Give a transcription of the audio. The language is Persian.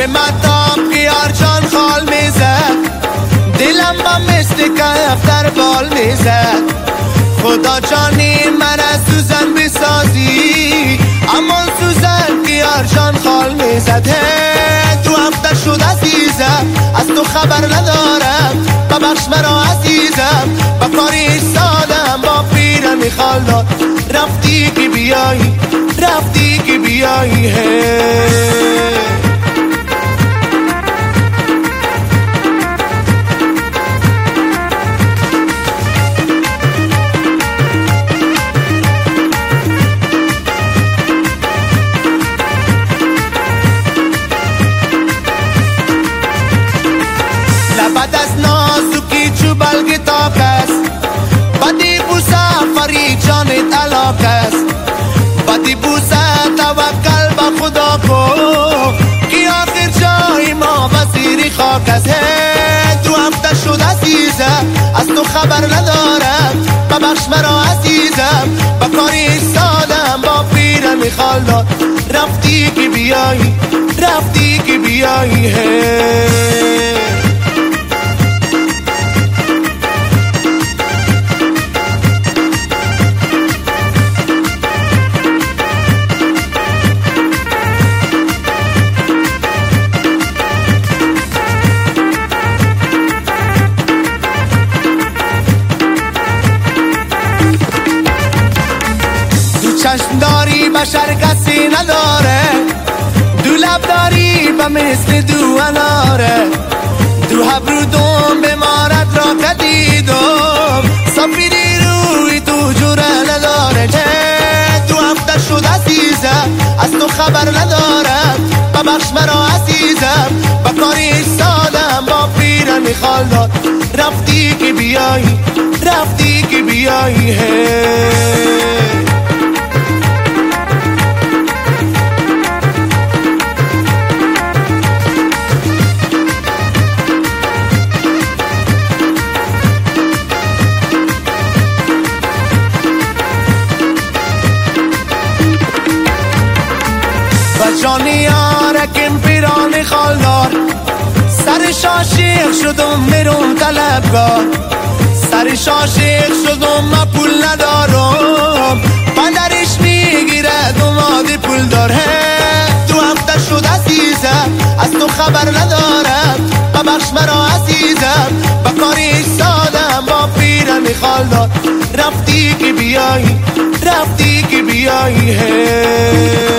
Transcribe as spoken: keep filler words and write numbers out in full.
به مطاب خیار جان خال میزد، دلم با مثل کف در بال میزد. خدا جانی من از سوزن بسازی، اما سوزن خیار جان خال میزد. تو هفته شد عزیزم، از تو خبر ندارم، ببخش مرا عزیزم، با کاری ایستادم با پیرن خال داد. رفتی که بیایی، رفتی که بیایی. لبت از نازکی چو بلگ تاک است، بدی بوسه فری جانت علاق است. بدی بوسه توکل به خدا کو، که آخر جای ما وزیر خاک است. تو هفته شد عزیزم، از تو خبر ندارم، ببخش مرا عزیزم، با کاری ایستادم با پیرن خال داد. رفتی که بیایی، رفتی که بیایی. چشم داری بشر کسی نداره، دو لب داری به مثل دو اناره. دو هبرو دوم بمارد را کدیدم، سفیری روی تو جوره نداره. تو هفته شد عزیزم، از تو خبر ندارم، ببخش مرا عزیزم، با کاری ایستادم با پیرن خال داد. رفتی که بیایی، رفتی که بیایی. جانی یارکم پیران خالدار، سر شاشیخ شدم میرم طلبگار. سر شاشیخ شدم ما پول ندارم، پدرش میگیره دوماد پول داره. تو هفته شد عزیزم، از تو خبر ندارم، ببخش مرا عزیزم، با کاری ایستادم با پیرن خالدار. رفتی که بیایی، رفتی که بیایی.